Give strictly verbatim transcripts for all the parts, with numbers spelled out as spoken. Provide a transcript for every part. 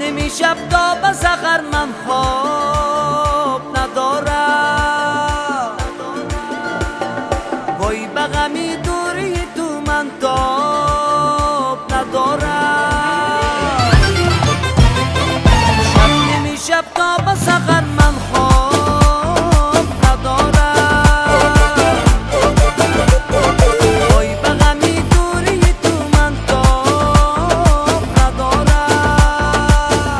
نمی شب تا به سحر من خواب ندارم، وای به غمی دوری تو من تاب ندارم. شب نمی شب تا به سحر من خواب ندارم، وای به غمی دوری تو من تاب ندارم.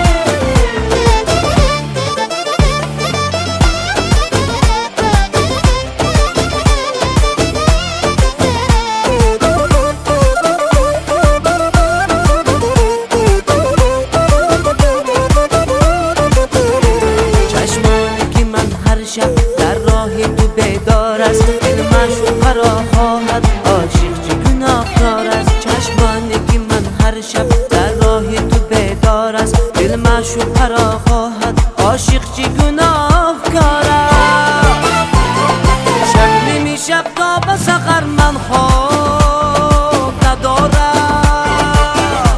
در راه تو بیدار است، دل معشوق را خواهد عاشق چه گناهکار است. چشمانی که من هر شب در راه تو بیدار است، دل معشوق را خواهد عاشق چه گناهکار است. شب نمی شب تا به سحر من خواب ندارم،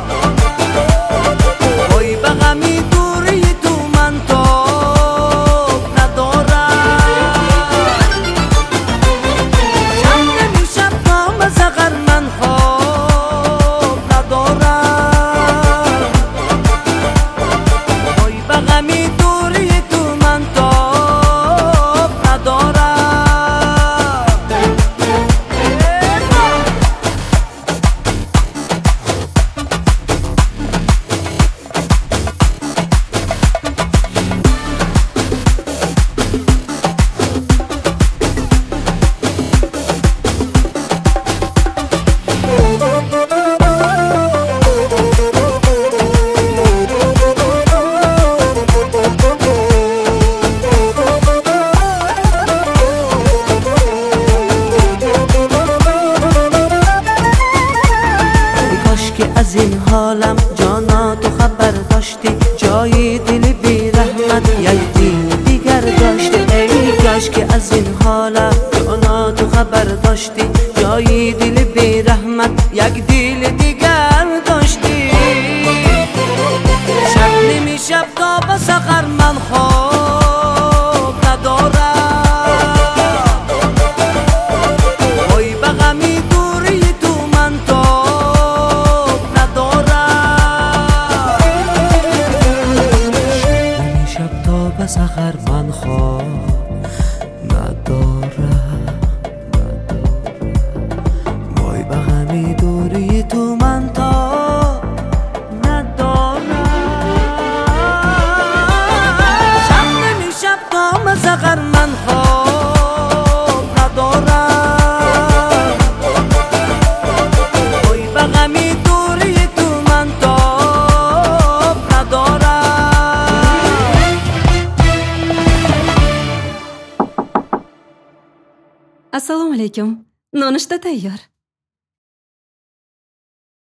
وای به غمی دوری تو من تاب ندارم. شب نمی شب تا به سحر من خواب ندارم، وای به غمی دوری تو من تاب ندارم. از این حالم جانا تو خبر داشتی، جای دل بی رحمت یک دل دیگر داشتی. ای کاش که از این حالم جانا تو خبر داشتی، جای دل بی رحمت یک دل دیگر داشتی. شب نمی شب تا به سحر من خواب ندارم، وای به غمی دوری تو من تاب ندارم. نمی شب تا به سحر من خواب ندارم، وای به غمی دوری تو من تاب ندارم. شب نمی شب تا به سحر من خواب ندارم، وای به غمی دوری تو من تاب ندارم. Assalomu alaykum. Nonushta tayyor.